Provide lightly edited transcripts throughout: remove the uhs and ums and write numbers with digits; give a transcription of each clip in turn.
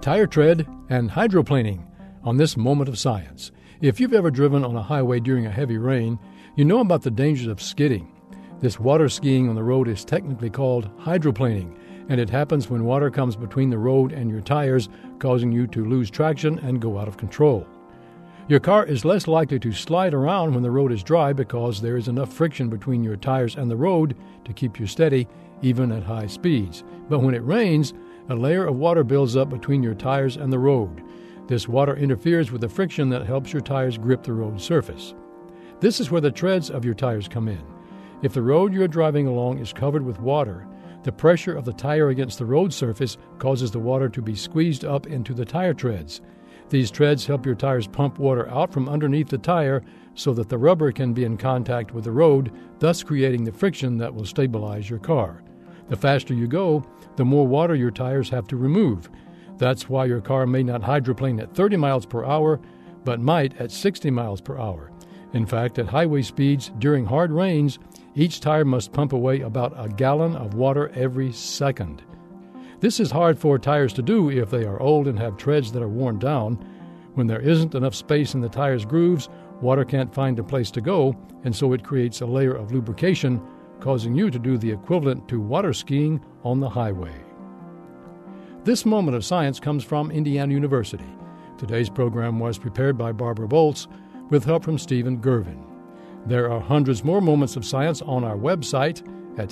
tire tread, and hydroplaning on this moment of science. If you've ever driven on a highway during a heavy rain, you know about the dangers of skidding. This water skiing on the road is technically called hydroplaning, and it happens when water comes between the road and your tires, causing you to lose traction and go out of control. Your car is less likely to slide around when the road is dry because there is enough friction between your tires and the road to keep you steady, even at high speeds. But when it rains, a layer of water builds up between your tires and the road. This water interferes with the friction that helps your tires grip the road surface. This is where the treads of your tires come in. If the road you're driving along is covered with water, the pressure of the tire against the road surface causes the water to be squeezed up into the tire treads. These treads help your tires pump water out from underneath the tire so that the rubber can be in contact with the road, thus creating the friction that will stabilize your car. The faster you go, the more water your tires have to remove. That's why your car may not hydroplane at 30 miles per hour, but might at 60 miles per hour. In fact, at highway speeds during hard rains, each tire must pump away about a gallon of water every second. This is hard for tires to do if they are old and have treads that are worn down. When there isn't enough space in the tire's grooves, water can't find a place to go, and so it creates a layer of lubrication, causing you to do the equivalent to water skiing on the highway. This moment of science comes from Indiana University. Today's program was prepared by Barbara Bolts with help from Stephen Gervin. There are hundreds more moments of science on our website at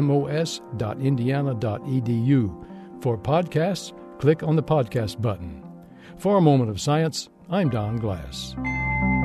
amos.indiana.edu. For podcasts, click on the podcast button. For a moment of science, I'm Don Glass.